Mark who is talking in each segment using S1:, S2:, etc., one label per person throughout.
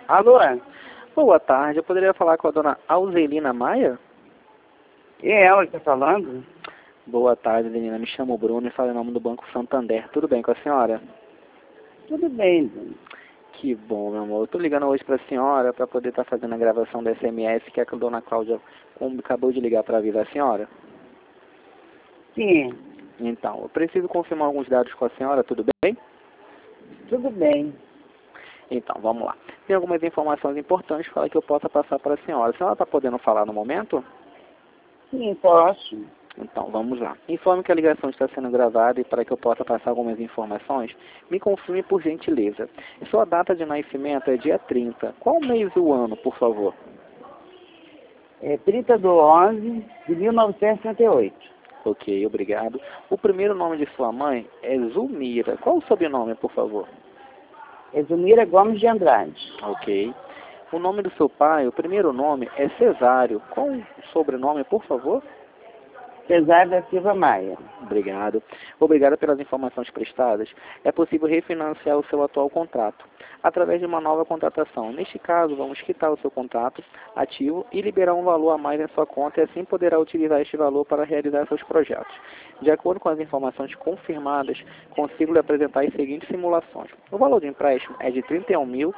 S1: Alô?
S2: Boa tarde, eu poderia falar com a dona Alzelina Maia?
S1: É ela que está falando?
S2: Boa tarde, Adelina. Me chamo Bruno e falo em nome do Banco Santander. Tudo bem com a senhora?
S1: Tudo bem, Bruno.
S2: Que bom, meu amor. Eu tô ligando hoje para a senhora para poder estar fazendo a gravação da SMS que a dona Cláudia acabou de ligar para avisar a senhora.
S1: Sim,
S2: Então, eu preciso confirmar alguns dados com a senhora, tudo bem?
S1: tudo bem.
S2: Então, vamos lá. Tem algumas informações importantes para que eu possa passar para a senhora. A senhora está podendo falar no momento?
S1: Sim, posso.
S2: Então, vamos lá. Informe que a ligação está sendo gravada e para que eu possa passar algumas informações, me confirme por gentileza. Sua data de nascimento é dia 30. Qual mês e o ano, por favor?
S1: É 30/11 de 1968.
S2: Ok, obrigado. O primeiro nome de sua mãe é Zulmira. Qual o sobrenome, por favor?
S1: Exumira Gomes de Andrade.
S2: Ok. O nome do seu pai, o primeiro nome é Cesário. Qual o sobrenome, por favor?
S1: Cesar da Silva Maia.
S2: Obrigado. Obrigado pelas informações prestadas. É possível refinanciar o seu atual contrato através de uma nova contratação. Neste caso, vamos quitar o seu contrato ativo e liberar um valor a mais em sua conta e assim poderá utilizar este valor para realizar seus projetos. De acordo com as informações confirmadas, consigo lhe apresentar as seguintes simulações. O valor do empréstimo é de R$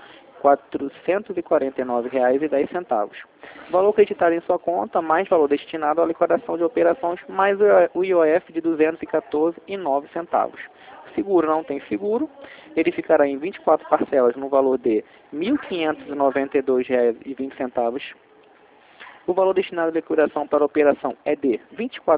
S2: 31.449,10. Valor acreditado em sua conta, mais valor destinado à liquidação de operações, mais o IOF de R$ 214,09. Seguro não tem seguro, ele ficará em 24 parcelas no valor de R$ 1.592,20. O valor destinado à liquidação para a operação é de R$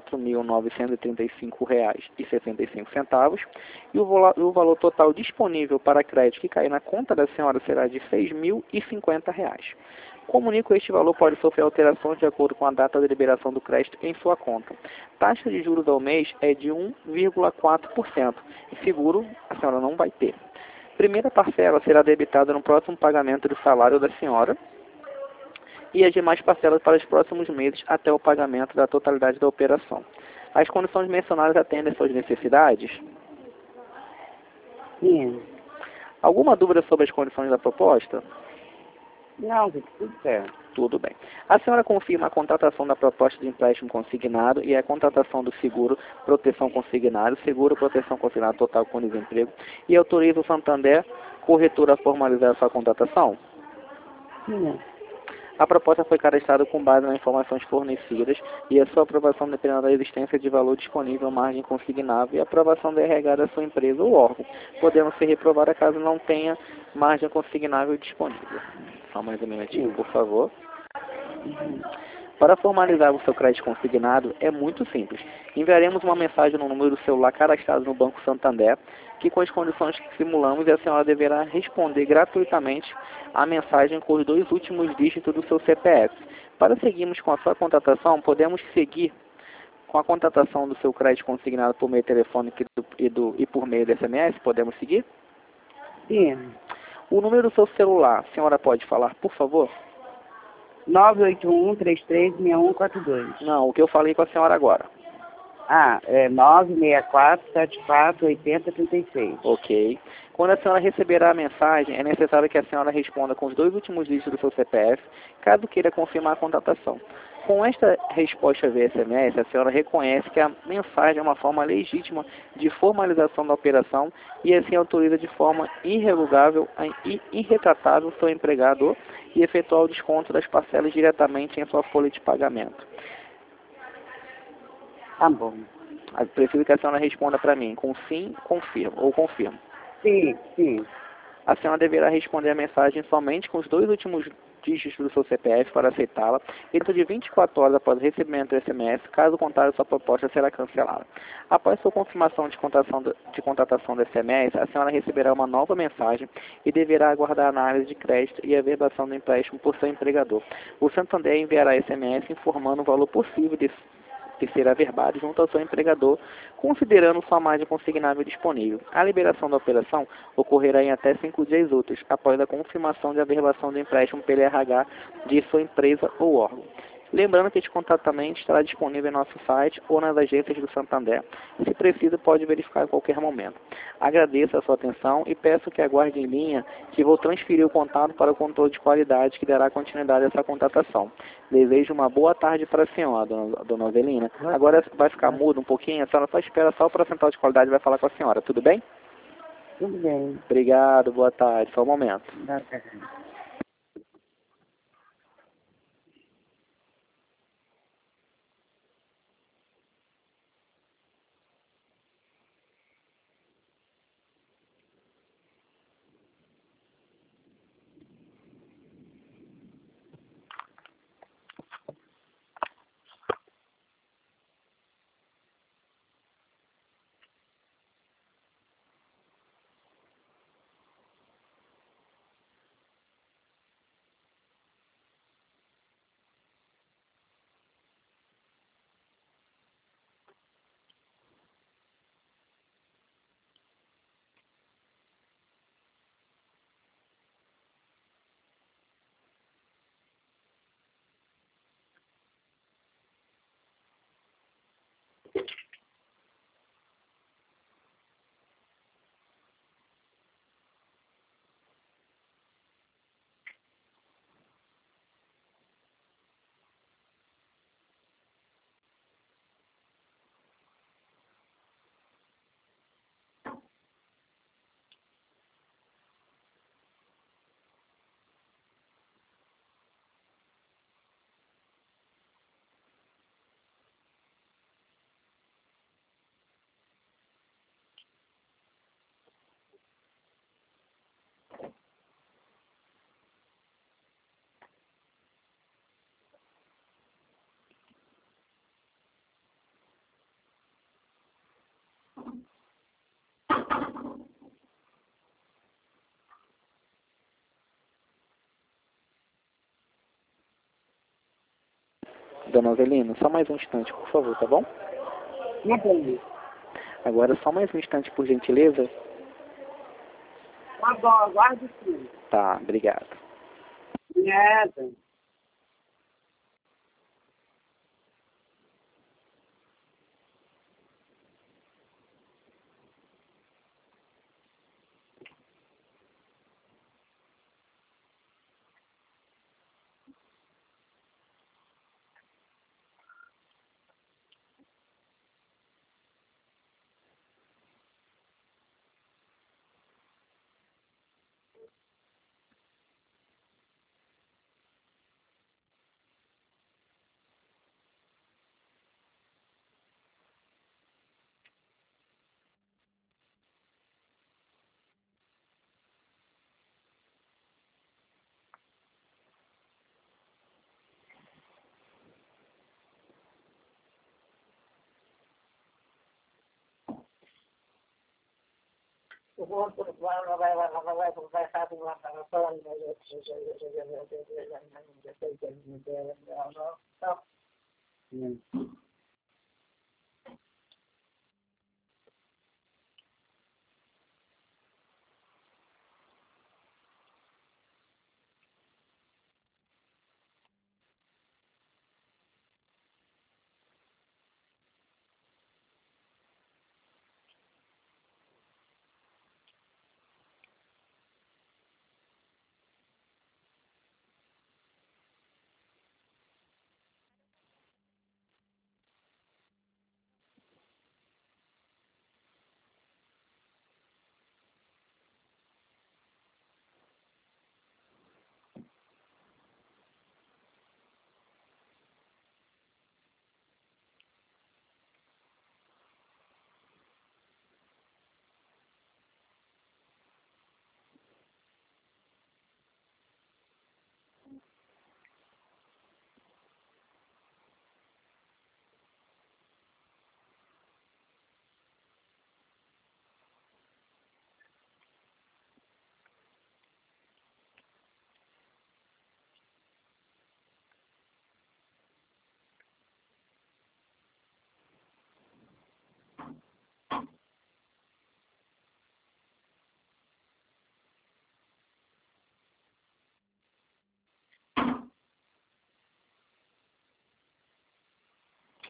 S2: 24.935,65 e o valor total disponível para crédito que cair na conta da senhora será de R$ 6.050. Comunico este valor pode sofrer alterações de acordo com a data de liberação do crédito em sua conta. Taxa de juros ao mês é de 1,4% e seguro a senhora não vai ter. Primeira parcela será debitada no próximo pagamento do salário da senhora e as demais parcelas para os próximos meses até o pagamento da totalidade da operação. As condições mencionadas atendem às suas necessidades?
S1: Sim.
S2: Alguma dúvida sobre as condições da proposta?
S1: Não, tudo certo.
S2: Tudo bem. A senhora confirma a contratação da proposta de empréstimo consignado e a contratação do seguro proteção consignado, seguro proteção consignado total com desemprego e autoriza o Santander corretora a formalizar a sua contratação?
S1: Sim.
S2: A proposta foi cadastrada com base nas informações fornecidas e a sua aprovação dependerá da existência de valor disponível, margem consignável e a aprovação da RH da sua empresa ou órgão, podendo ser reprovada caso não tenha margem consignável disponível. Só mais um minutinho, por favor. Para formalizar o seu crédito consignado é muito simples. Enviaremos uma mensagem no número do celular cadastrado no Banco Santander, que com as condições que simulamos, a senhora deverá responder gratuitamente a mensagem com os 2 últimos dígitos do seu CPF. Para seguirmos com a sua contratação, podemos seguir com a contratação do seu crédito consignado por meio telefônico e por meio de SMS? Podemos seguir?
S1: Sim.
S2: O número do seu celular, a senhora pode falar, por favor?
S1: 981-336142.
S2: Não, o que eu falei com a senhora agora.
S1: Ah, é 964-74-80-36.
S2: Ok. Quando a senhora receberá a mensagem, é necessário que a senhora responda com os 2 últimos dígitos do seu CPF, caso queira confirmar a contratação. Com esta resposta via SMS, a senhora reconhece que a mensagem é uma forma legítima de formalização da operação e assim autoriza de forma irrevogável e irretratável seu empregador e efetuar o desconto das parcelas diretamente em sua folha de pagamento.
S1: Tá bom.
S2: Eu preciso que a senhora responda para mim com sim, confirmo ou confirmo.
S1: Sim, sim.
S2: A senhora deverá responder a mensagem somente com os 2 últimos dígitos do seu CPF para aceitá-la, dentro de 24 horas após o recebimento do SMS, caso contrário, sua proposta será cancelada. Após sua confirmação de contratação do SMS, a senhora receberá uma nova mensagem e deverá aguardar a análise de crédito e a averbação do empréstimo por seu empregador. O Santander enviará SMS informando o valor possível de ser averbado junto ao seu empregador, considerando sua margem consignável disponível. A liberação da operação ocorrerá em até 5 dias úteis, após a confirmação de averbação do empréstimo pelo RH de sua empresa ou órgão. Lembrando que este contato também estará disponível em nosso site ou nas agências do Santander. Se preciso, pode verificar em qualquer momento. Agradeço a sua atenção e peço que aguarde em linha que vou transferir o contato para o controle de qualidade que dará continuidade a essa contratação. Desejo uma boa tarde para a senhora, dona Avelina. Agora vai ficar mudo um pouquinho, a senhora só espera só para a central de qualidade e vai falar com a senhora, tudo bem?
S1: Tudo bem.
S2: Obrigado, boa tarde, só um momento.
S1: Boa tarde.
S2: Dona Avelina, só mais um instante, por favor, tá bom?
S1: Não entendi.
S2: Agora só mais um instante, por gentileza.
S1: Tá bom, aguardo sim.
S2: Tá, obrigado.
S1: Nada.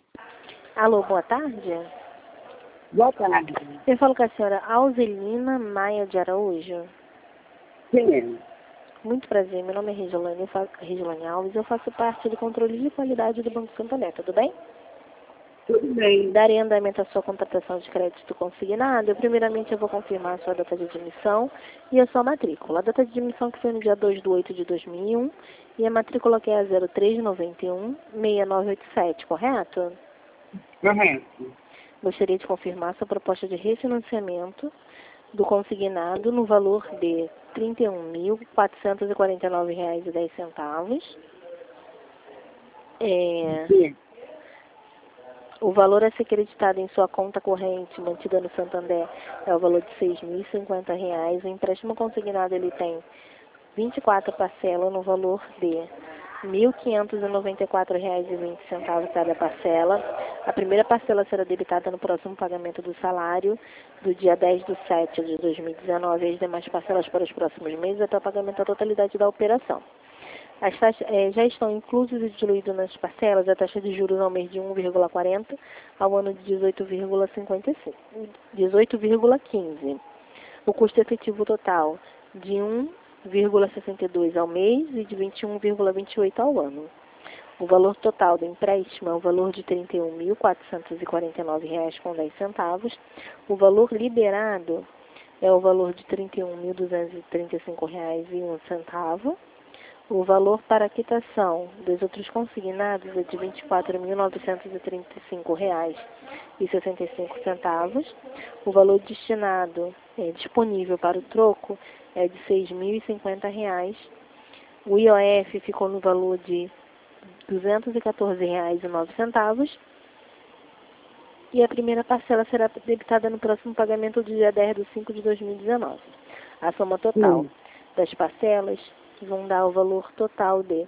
S3: Alô, boa tarde.
S1: Boa tarde.
S3: Eu falo com a senhora Alzelina Maia de Araújo.
S1: Quem é?
S3: Muito prazer, meu nome é Regiane Alves, eu faço parte do controle de qualidade do Banco Santander, tudo bem?
S1: Tudo bem.
S3: Darei andamento à sua contratação de crédito consignado. Primeiramente, eu vou confirmar a sua data de admissão e a sua matrícula. A data de admissão que foi no dia 2/8/2001 e a matrícula que é a 0391-6987, correto?
S1: Correto.
S3: Gostaria de confirmar sua proposta de refinanciamento do consignado no valor de R$ 31.449,10.
S1: Sim.
S3: O valor a ser creditado em sua conta corrente mantida no Santander é o valor de R$ 6.050. O empréstimo consignado ele tem 24 parcelas no valor de R$ 1.594,20 cada parcela. A primeira parcela será debitada no próximo pagamento do salário do dia 10/7/2019 e as demais parcelas para os próximos meses até o pagamento da totalidade da operação. As taxas já estão inclusos e diluídos nas parcelas a taxa de juros ao mês de 1,40 ao ano de 18,15. O custo efetivo total de 1,62 ao mês e de 21,28 ao ano. O valor total do empréstimo é o valor de R$ 31.449,10. O valor liberado é o valor de R$ 31.235,01. O valor para a quitação dos outros consignados é de R$ 24.935,65. O valor disponível para o troco é de R$ 6.050. O IOF ficou no valor de R$ 214,09. E a primeira parcela será debitada no próximo pagamento do dia 10/5/2019. A soma total das parcelas vão dar o valor total de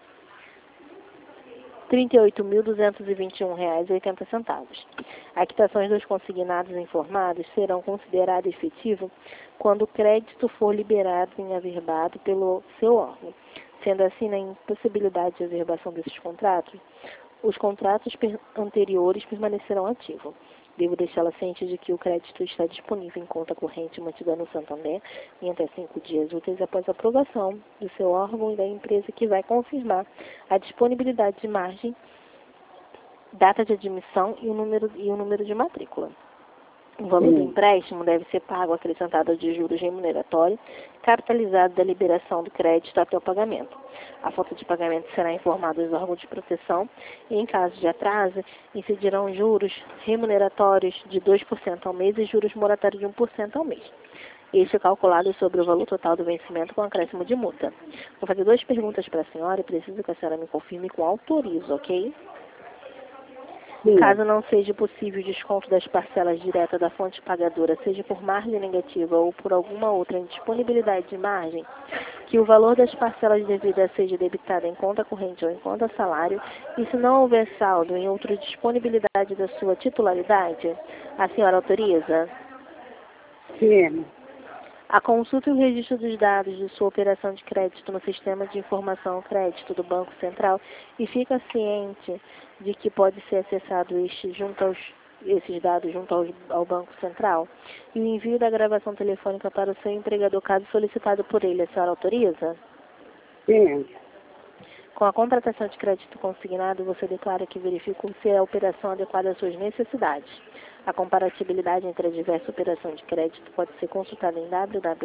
S3: R$ 38.221,80. As quitações dos consignados informados serão consideradas efetivas quando o crédito for liberado em averbado pelo seu órgão. Sendo assim, na impossibilidade de averbação desses contratos, os contratos anteriores permanecerão ativos. Devo deixá-la ciente de que o crédito está disponível em conta corrente mantida no Santander em até 5 dias úteis após a aprovação do seu órgão e da empresa que vai confirmar a disponibilidade de margem, data de admissão e o número de matrícula. O valor do empréstimo deve ser pago acrescentado de juros remuneratórios, capitalizado da liberação do crédito até o pagamento. A falta de pagamento será informada aos órgãos de proteção e, em caso de atraso, incidirão juros remuneratórios de 2% ao mês e juros moratórios de 1% ao mês. Este é calculado sobre o valor total do vencimento com acréscimo de multa. Vou fazer 2 perguntas para a senhora e preciso que a senhora me confirme com autorizo, ok?
S1: Sim.
S3: Caso não seja possível o desconto das parcelas diretas da fonte pagadora, seja por margem negativa ou por alguma outra indisponibilidade de margem, que o valor das parcelas devidas seja debitado em conta corrente ou em conta salário, e se não houver saldo em outra disponibilidade da sua titularidade, a senhora autoriza?
S1: Sim.
S3: A consulta e o registro dos dados de sua operação de crédito no Sistema de Informação Crédito do Banco Central e fica ciente de que pode ser acessado esses dados junto ao Banco Central e o envio da gravação telefônica para o seu empregador caso solicitado por ele. A senhora autoriza?
S1: Sim.
S3: Com a contratação de crédito consignado, você declara que verificou se é a operação adequada às suas necessidades. A comparatibilidade entre as diversas operações de crédito pode ser consultada em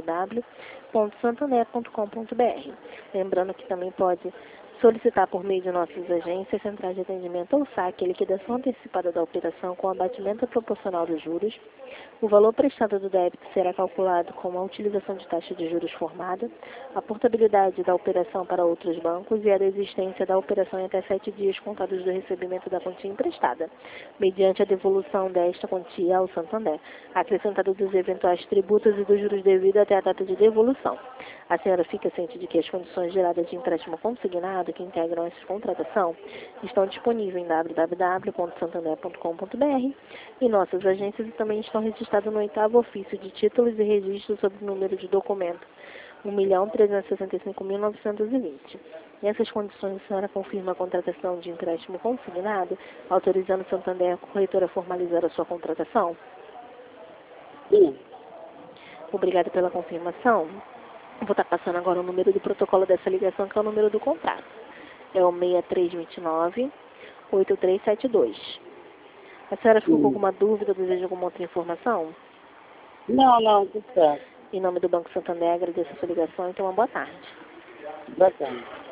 S3: www.santander.com.br. Lembrando que também pode solicitar por meio de nossas agências, centrais de atendimento ou saque, a liquidação antecipada da operação com abatimento proporcional dos juros. O valor prestado do débito será calculado com a utilização de taxa de juros formada, a portabilidade da operação para outros bancos e a desistência da operação em até 7 dias contados do recebimento da quantia emprestada, mediante a devolução desta quantia ao Santander, acrescentado dos eventuais tributos e dos juros devidos até a data de devolução. A senhora fica ciente de que as condições geradas de empréstimo consignado que integram essa contratação estão disponíveis em www.santander.com.br e nossas agências também estão registradas no 8º ofício de títulos e registros sob o número de documento R$ 1.365.920. Nessas condições, a senhora confirma a contratação de empréstimo consignado, autorizando o Santander a corretora a formalizar a sua contratação?
S1: Sim.
S3: Obrigada pela confirmação. Vou estar passando agora o número do protocolo dessa ligação, que é o número do contrato. É o 6329-8372. A senhora ficou com alguma dúvida ou deseja alguma outra informação?
S1: Não, tudo certo.
S3: Em nome do Banco Santander, agradeço a sua ligação e tenha uma boa tarde.
S1: Bacana.